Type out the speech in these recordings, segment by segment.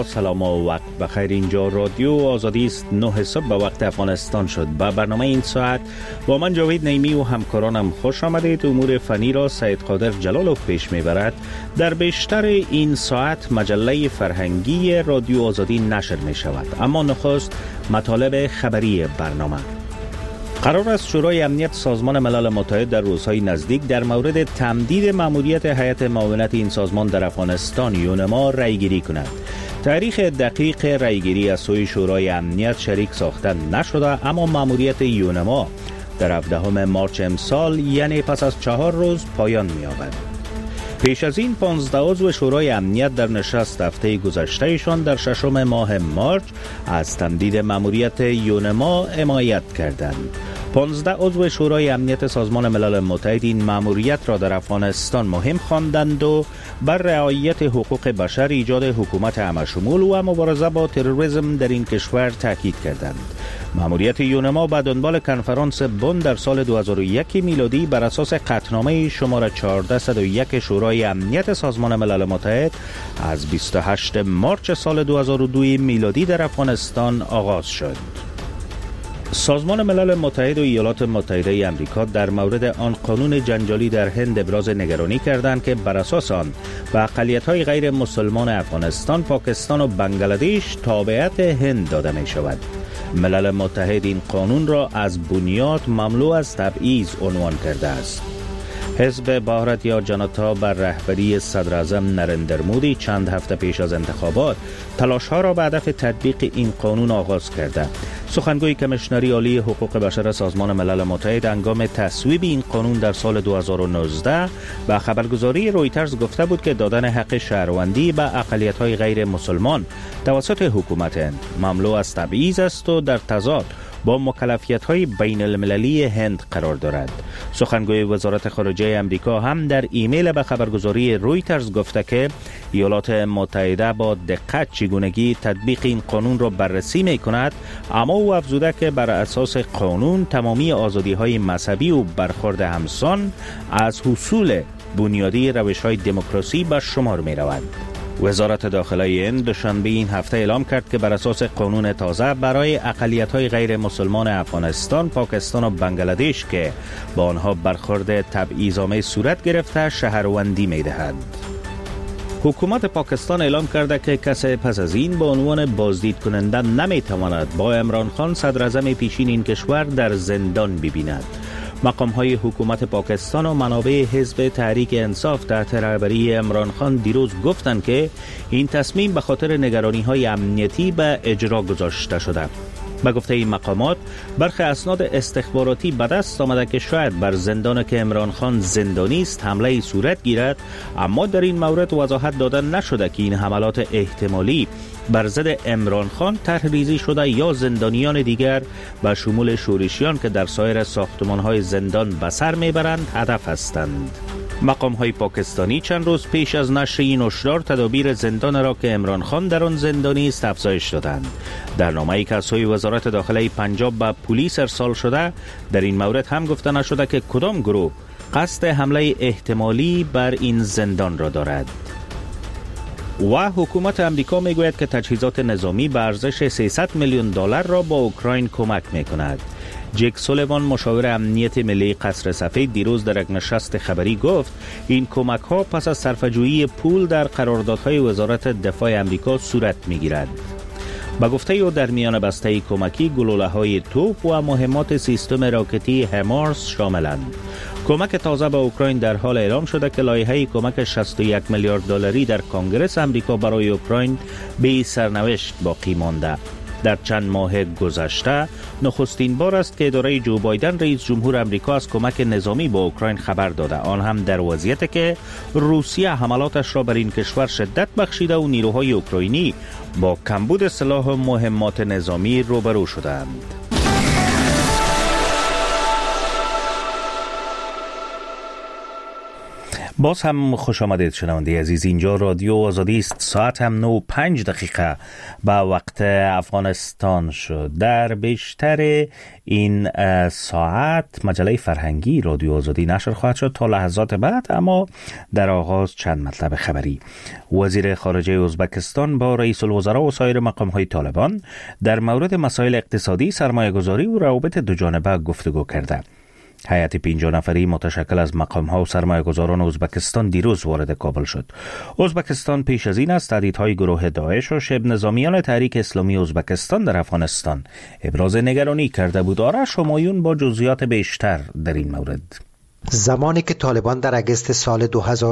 سلام و وقت بخیر. اینجا رادیو آزادی است. 9 صبح به وقت افغانستان شد. با برنامه این ساعت با من جاوید نیمی و همکارانم خوش آمدید. امور فنی را سید قادر جلالوف پیش میبرد. در بیشتر این ساعت مجله فرهنگی رادیو آزادی نشر می شود، اما نخست مطالب خبری برنامه. قرار است شورای امنیت سازمان ملل متحد در روزهای نزدیک در مورد تمدید مأموریت هیئت معاونت این سازمان در افغانستان یونما رأیگیری کند. تاریخ دقیق رأیگیری از سوی شورای امنیت شریک ساخته نشده، اما مأموریت یونما در 17 مارچ امسال، یعنی پس از 4 روز پایان می‌یابد. پیش از این 15 عضو شورای امنیت در نشست هفته گذشتهشان در 6 ماه مارچ از تمدید مأموریت یونما حمایت کردند. 15 عضو شورای امنیت سازمان ملل متحد این مأموریت را در افغانستان مهم خواندند و بر رعایت حقوق بشر، ایجاد حکومت همه‌شمول و مبارزه با تروریسم در این کشور تاکید کردند. مأموریت یونما به دنبال کنفرانس بن در سال 2001 میلادی بر اساس قطعنامه شماره 1401 شورای امنیت سازمان ملل متحد از 28 مارچ سال 2002 میلادی در افغانستان آغاز شد. سازمان ملل متحد و ایالات متحده آمریکا در مورد آن قانون جنجالی در هند ابراز نگرانی کردند که بر اساس آن به اقلیت‌های غیر مسلمان افغانستان، پاکستان و بنگلادش تابعیت هند داده می شود. ملل متحد این قانون را از بنیاد مملو از تبعیض عنوان کرده است. حزب بھارت یا جنتا بر رهبری صدر اعظم نریندر مودی چند هفته پیش از انتخابات تلاش‌ها را به هدف تطبیق این قانون آغاز کرده. سخنگوی کمیشنری عالی حقوق بشر سازمان ملل متحد هنگام تصویب این قانون در سال 2019 به خبرگزاری رویترز گفته بود که دادن حق شهروندی به اقلیت‌های غیر مسلمان توسط حکومت هند مملو از تبعیض است و در تضاد با مکلفیت‌های بین المللی هند قرار دارد. سخنگوی وزارت خارجه آمریکا هم در ایمیل به خبرگزاری رویترز گفته که ایالات متحده با دقت چگونگی تطبیق این قانون را بررسی می‌کند، اما او افزوده که بر اساس قانون تمامی آزادی‌های مذهبی و برخورد همسان از حصول بنیادی روش‌های دموکراسی به شمار می‌رود. وزارت داخلی هند دوشنبه این هفته اعلام کرد که بر اساس قانون تازه برای اقلیت‌های غیر مسلمان افغانستان، پاکستان و بنگلادش که با آنها برخورد تبعیض‌آمیز صورت گرفته شهروندی می‌دهد. حکومت پاکستان اعلام کرده که کسی پس از این به عنوان بازدید کننده نمی‌تواند با عمران خان صدر اعظم پیشین این کشور در زندان ببیند. مقام‌های حکومت پاکستان و منابع حزب تحریک انصاف تحت رهبری عمران خان دیروز گفتند که این تصمیم به خاطر نگرانی‌های امنیتی به اجرا گذاشته شده. به گفته این مقامات، برخی اسناد استخباراتی به دست آمده که شاید بر زندان که عمران خان زندانی است حمله صورت گیرد، اما در این مورد وضاحت داده نشده که این حملات احتمالی بر ضد عمران خان طرح‌ریزی شده یا زندانیان دیگر به شمول شورشیان که در سایر ساختمان‌های زندان به سر میبرند هدف هستند. مقام‌های پاکستانی چند روز پیش از نشر این هشدار تدابیر زندان را که عمران خان در آن زندانی است افزایش دادند. در نامه‌ای که از سوی وزارت داخلی پنجاب به پلیس ارسال شده، در این مورد هم گفته نشده که کدام گروه قصد حمله احتمالی بر این زندان را دارد. و حکومت امریکا میگوید که تجهیزات نظامی به ارزش 300 میلیون دلار را با اوکراین کمک میکند. جک سولیوان مشاور امنیت ملی قصر سفید دیروز در یک نشست خبری گفت این کمک ها پس از صرفه‌جویی پول در قراردادهای وزارت دفاع امریکا صورت میگیرد. با گفته او در میان بسته کمکی گلوله‌های توپ و مهمات سیستم راکتی همارس شاملند. کمک تازه به اوکراین در حال اعلام شده که لایحه کمک 61 میلیارد دلاری در کنگره امریکا برای اوکراین به سرنوشت باقی مانده. در چند ماه گذشته نخستین بار است که اداره جو بایدن رئیس جمهور امریکا از کمک نظامی به اوکراین خبر داده، آن هم در وضعیتی که روسیه حملاتش را بر این کشور شدت بخشیده و نیروهای اوکراینی با کمبود سلاح و مهمات نظامی روبرو شدند. باز هم خوش آمدید شنونده عزیز. اینجا رادیو آزادی است. ساعت هم 9:05 به وقت افغانستان شد. در بیشتر این ساعت مجله فرهنگی رادیو آزادی نشر خواهد شد تا لحظات بعد، اما در آغاز چند مطلب خبری. وزیر خارجه ازبکستان با رئیس الوزراء و سایر مقام‌های طالبان در مورد مسائل اقتصادی، سرمایه‌گذاری و روابط دوجانبه گفتگو کرده. هیئت 50 نفری متشکل از مقام‌ها و سرمایه‌گذاران ازبکستان دیروز وارد کابل شد. ازبکستان پیش از این از تهدیدهای گروه داعش و شبه نظامیان تحریک اسلامی ازبکستان در افغانستان ابراز نگرانی کرده بود. آرش همایون با جزئیات بیشتر در این مورد. زمانی که طالبان در اگست سال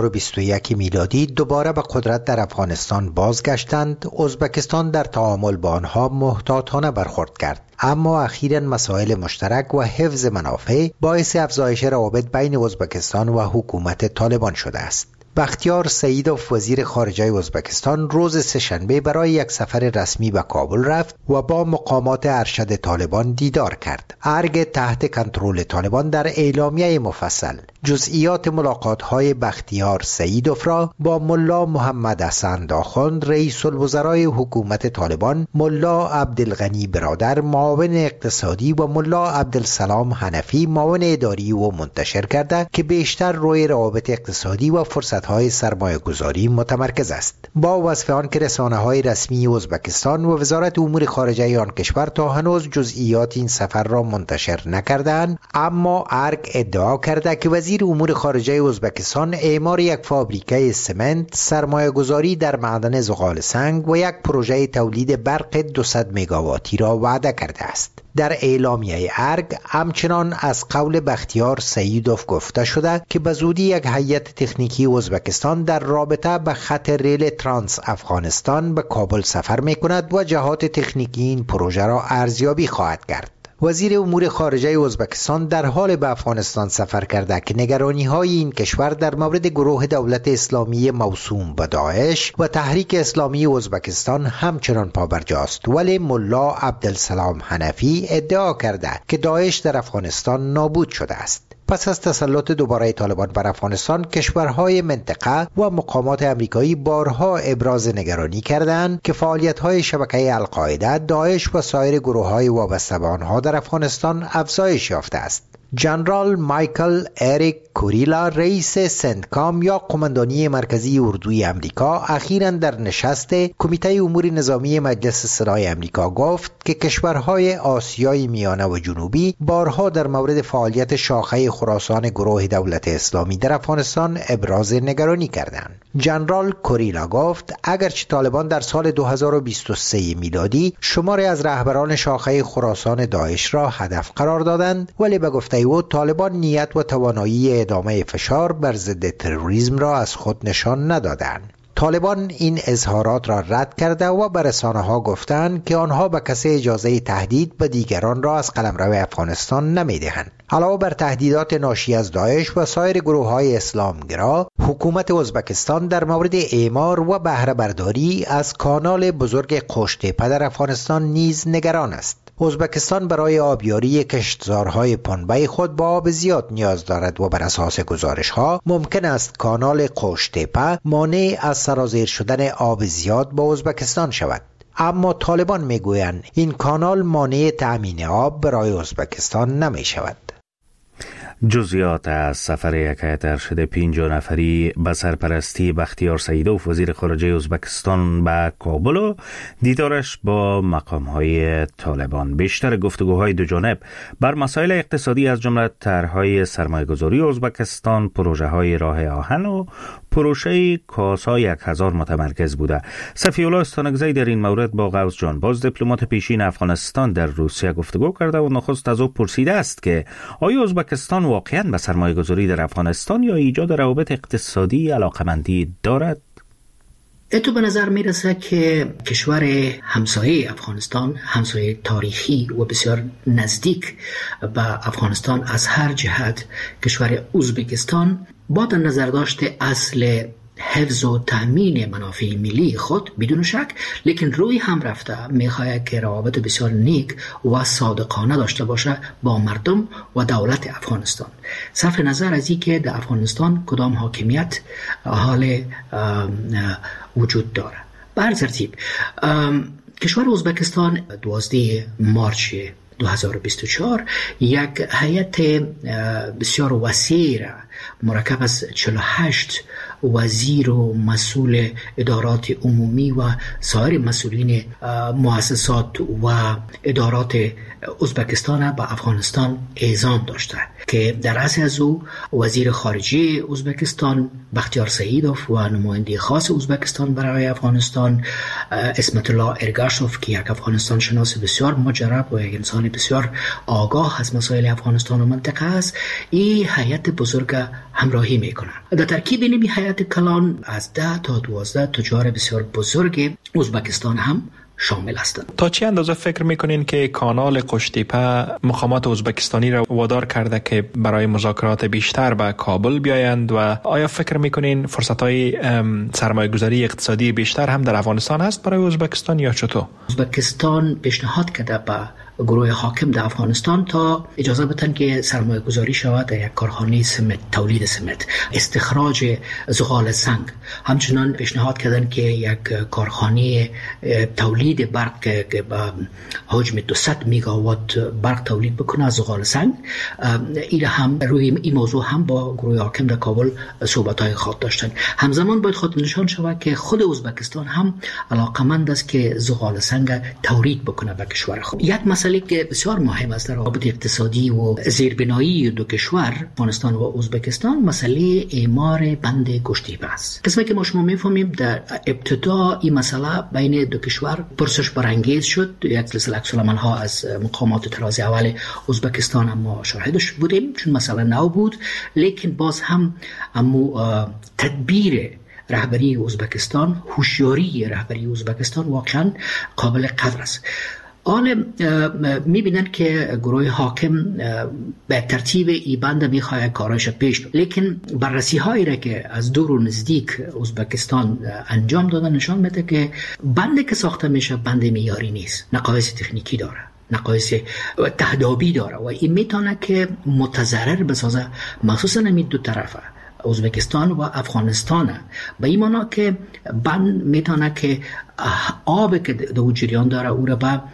2021 میلادی دوباره به قدرت در افغانستان بازگشتند، ازبکستان در تعامل با آنها محتاطانه برخورد کرد. اما اخیراً مسائل مشترک و حفظ منافع باعث افزایش روابط بین ازبکستان و حکومت طالبان شده است. بختیار سعیدوف وزیر خارجه ازبکستان روز سه‌شنبه برای یک سفر رسمی به کابل رفت و با مقامات ارشد طالبان دیدار کرد. ارگ تحت کنترل طالبان در اعلامیه مفصل جزئیات ملاقات‌های بختیار سعیدوف را با ملا محمد حسن آخوند رئیس الوزرای حکومت طالبان، ملا عبدالغنی برادر معاون اقتصادی و ملا عبدالسلام حنفی معاون اداری و منتشر کرده که بیشتر روی روابط اقتصادی و فرصت‌های سرمایه‌گذاری متمرکز است. با وصف آن که رسانه‌های رسمی ازبکستان و وزارت امور خارجه آن کشور تا هنوز جزئیات این سفر را منتشر نکردند، اما ارگ ادعا کرده که وزیر امور خارجه ازبکستان اعمار یک فابریکه سمنت، سرمایه‌گذاری در معدن زغال سنگ و یک پروژه تولید برق 200 مگاواتی را وعده کرده است. در اعلامیه ارگ همچنان از قول بختیار سعیدوف گفته شده که به زودی یک هیئت تکنیکی ازبکستان در رابطه به خط ریل ترانس افغانستان به کابل سفر می‌کند و جهات تکنیکی این پروژه را ارزیابی خواهد کرد. وزیر امور خارجه ازبکستان در حال به افغانستان سفر کرده که نگرانی‌های این کشور در مورد گروه دولت اسلامی موسوم به داعش و تحریک اسلامی ازبکستان همچنان پابرجاست، ولی ملا عبدالسلام حنفی ادعا کرده که داعش در افغانستان نابود شده است. پس از تسلط دوباره طالبان بر افغانستان، کشورهای منطقه و مقامات امریکایی بارها ابراز نگرانی کردند که فعالیت‌های شبکه القاعده، داعش و سایر گروه‌های وابسته به آنها در افغانستان افزایش یافته است. جنرال مایکل اریک کوریلا رئیس سنتکام یا قماندانی مرکزی اردوی امریکا اخیراً در نشست کمیته امور نظامی مجلس سنای امریکا گفت که کشورهای آسیای میانه و جنوبی بارها در مورد فعالیت شاخه خراسان گروه دولت اسلامی در افغانستان ابراز نگرانی کردند. جنرال کوریلا گفت اگرچه طالبان در سال 2023 میلادی شماری از رهبران شاخه خراسان داعش را هدف قرار دادند، ولی به گفته او طالبان نیت و توانایی ادامه فشار بر ضد تروریسم را از خود نشان ندادند. طالبان این اظهارات را رد کرده و به رسانه‌ها گفتند که آنها به کسی اجازه تهدید به دیگران را از قلمرو افغانستان نمی‌دهند. علاوه بر تهدیدات ناشی از داعش و سایر گروه‌های اسلامگرا، حکومت ازبکستان در مورد اعمار و بهره برداری از کانال بزرگ قوش‌تپه در افغانستان نیز نگران است. ازبکستان برای آبیاری کشتزارهای پنبه خود با آب زیاد نیاز دارد و بر اساس گزارش‌ها ممکن است کانال قوش‌تپه مانع از سرازیر شدن آب زیاد با ازبکستان شود. اما طالبان میگویند این کانال مانع تأمین آب برای ازبکستان نمی شود. جزئیات از سفر یک هیئت ارشد 50 نفری به سرپرستی بختیار سعیدوف وزیر خارجه ازبکستان به کابل و دیدارش با مقام‌های طالبان. بیشتر گفتگوهای دو جانب بر مسائل اقتصادی از جمله طرح‌های سرمایه‌گذاری ازبکستان، پروژه‌های راه آهن و پروژه کاسا 1000 متمرکز بوده. صفی‌الله استانکزی در این مورد با غوث جانباز دیپلمات پیشین افغانستان در روسیه گفتگو کرده و نخست از او پرسیده است که آیا ازبکستان واقعاً به سرمایه‌گذاری در افغانستان یا ایجاد روابط اقتصادی علاقمندی دارد؟ تو به نظر میرسه که کشور همسایه افغانستان، همسایه تاریخی و بسیار نزدیک به افغانستان از هر جهت، کشور ازبکستان با در نظر داشت اصل حفظ و تأمین منافع ملی خود بدون شک، لیکن روی هم رفته میخواهد که روابط بسیار نیک و صادقانه داشته باشه با مردم و دولت افغانستان، صرف نظر از این که در افغانستان کدام حاکمیت حال وجود داره. به هر ترتیب کشور ازبکستان 12 مارچ 2024 یک هیئت بسیار وسیع مرکب از 48 وزیر و مسئول ادارات عمومی و سایر مسئولین مؤسسات و ادارات ازبکستان به افغانستان اعزام داشته که در رأس از او وزیر خارجه ازبکستان بختیار سعیدوف و نماینده خاص ازبکستان برای افغانستان اسمت الله ارگاشوف که یک افغانستان شناس بسیار مجرب و یک انسان بسیار آگاه از مسائل افغانستان و منطقه است، این هیئت بزرگ همراهی میکنه. در ترکیب این هیئت کلان از 10 تا 12 تجار بسیار بزرگ ازبکستان هم شامل هستند. تا چه اندازه فکر میکنین که کانال قشتیپه مقامات ازبکستانی را وادار کرده که برای مذاکرات بیشتر به کابل بیایند و آیا فکر میکنین فرصت‌های سرمایه‌گذاری اقتصادی بیشتر هم در افغانستان هست برای ازبکستان یا چطور؟ ازبکستان پیشنهاد کرده به گروه حاکم در افغانستان تا اجازه بدن که سرمایه گذاری شود در یک کارخانه سمنت، تولید سمنت، استخراج زغال سنگ. همچنان پیشنهاد کردن که یک کارخانه تولید برق که با حجم 200 میگاوات برق تولید بکنه از زغال سنگ. این هم روی این موضوع هم با گروه حاکم در کابل صحبت‌های خود داشتن. همزمان باید خود نشان شود که خود ازبکستان هم علاقمند است که زغال سنگ تولید بکنه به کشور خود. یک مسئله که بسیار مهم است در روابط اقتصادی و زیربنایی دو کشور افغانستان و ازبکستان مسئله اعمار بند قشتیپه است. قسمی که ما شما میفهمیم در ابتدا این مسئله بین دو کشور پرسش برانگیز شد، یک سلسله عکس‌العمل‌ها از مقامات طراز اول ازبکستان هم ما شاهدش بودیم چون مسئله نو بود، لیکن باز هم تدبیر رهبری ازبکستان، هوشیاری رهبری ازبکستان واقعا قابل قدر است. حال میبینن که گروه حاکم به ترتیب این بند میخواه کارش پیش، لیکن بررسی هایی را که از دور و نزدیک ازبکستان انجام دادن نشان میده که بند که ساخته میشه بند معیاری نیست، نقایص تکنیکی داره، نقایص تهدابی داره و این میتونه که متضرر بسازه مخصوصا این دو طرفه ازبکستان و افغانستان، به این معنی که بند میتونه که آب که دو جریان داره او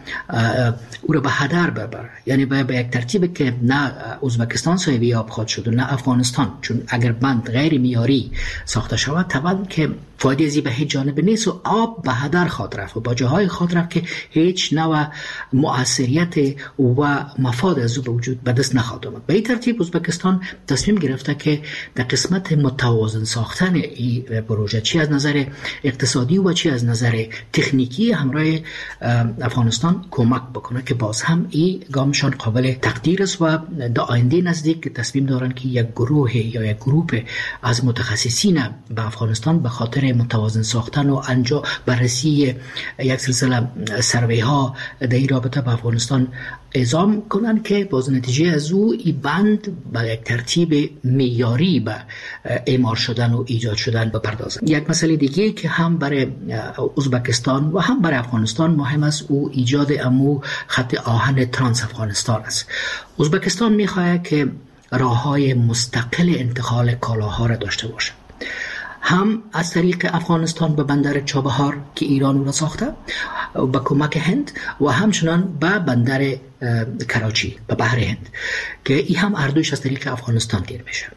را به هدر ببره، یعنی به یک ترتیب که نه ازبکستان صاحب آب خواهد شد و نه افغانستان، چون اگر بند غیر معیاری ساخته شود طبعا که فایده ازی به هیچ جانب نیست و آب به هدر خواهد رفت و با جاهای خواهد رفت که هیچ نوع مؤثریت و مفاد از او به وجود به دست نخواهد آمد. به این ترتیب ازبکستان تصمیم گرفته که در قسمت متوازن ساختن این پروژه چی از نظر اقتصادی و چی از نظر تکنیکی همراه افغانستان کمک بکنه که باز هم این گامشان قابل تقدیر است و در آینده نزدیک تصمیم دارن که یک گروه یا یک گروپ از متخصصین به افغانستان به خاطر متوازن ساختن و انجام بررسی یک سلسله سروی ها در این رابطه به افغانستان اعزام کنن که باز نتیجه از او این بند به یک ترتیب معیاری به اعمار شدن و ایجاد شدن بپردازن. یک مسئله دیگه که هم برای ازبکستان و هم برای افغانستان مهم است او ایجاد امو خط آهن ترانس افغانستان است. ازبکستان میخواهد که راههای مستقل انتقال کالاها را داشته باشه، هم از طریق افغانستان به بندر چابهار که ایران او را ساخته با کمک هند و همچنان به بندر کراچی به بحر هند که این هم اردوش از طریق افغانستان دیر میشه.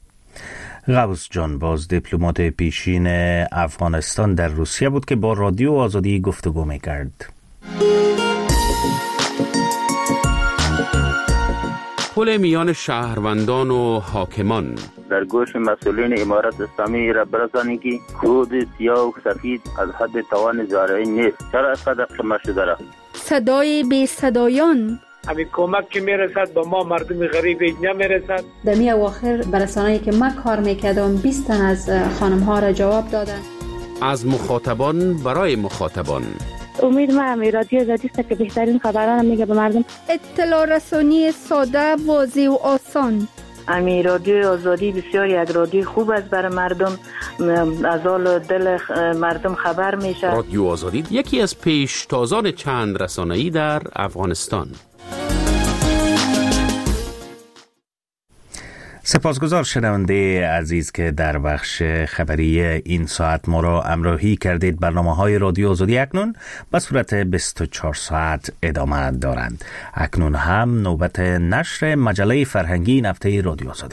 غوث جان باز دیپلمات پیشین افغانستان در روسیه بود که با رادیو آزادی گفتگو میکرد. پل میان شهروندان و حاکمان در گوش مسئولین امارت اسلامی را برسانید که کود سیاه و سفید از حد توان زارعی نیست. چرا از قدر قمه شده را؟ صدای بی صدایان همین کمک که میرسد به ما مردم غریب نمیرسد. در می اواخر برسانه‌ای که من کار میکردم 20 تن از خانم ها را جواب دادن. از مخاطبان برای مخاطبان. امید ما رادیو آزادی است که بهترین خبران میگه به مردم. اطلاع رسانی ساده، واضح و آسان. امی رادیو آزادی بسیار یک رادیو خوب است برای مردم، از حال دل مردم خبر میشه. رادیو آزادی یکی از پیشتازان چند رسانه‌ای در افغانستان. سپاسگزار شنونده عزیز که در بخش خبری این ساعت ما را همراهی کردید. برنامه‌های رادیو آزادی اکنون به صورت 24 ساعت ادامه دارند. اکنون هم نوبت نشر مجله فرهنگی این هفته رادیو آزادی.